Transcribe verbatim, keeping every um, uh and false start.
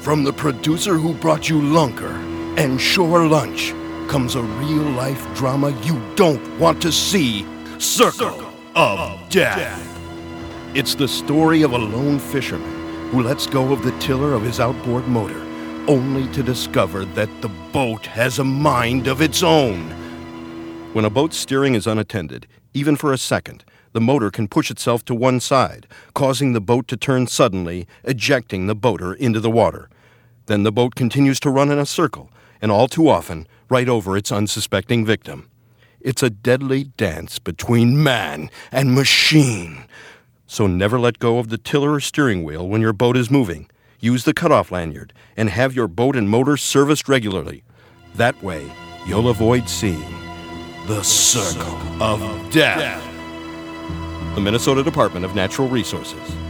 From the producer who brought you Lunker and Shore Lunch comes a real-life drama you don't want to see, Circle of Death. It's the story of a lone fisherman who lets go of the tiller of his outboard motor, only to discover that the boat has a mind of its own. When a boat's steering is unattended, even for a second, the motor can push itself to one side, causing the boat to turn suddenly, ejecting the boater into the water. Then the boat continues to run in a circle, and all too often, right over its unsuspecting victim. It's a deadly dance between man and machine. So never let go of the tiller or steering wheel when your boat is moving. Use the cutoff lanyard and have your boat and motor serviced regularly. That way, you'll avoid seeing the Circle of Death. The Minnesota Department of Natural Resources.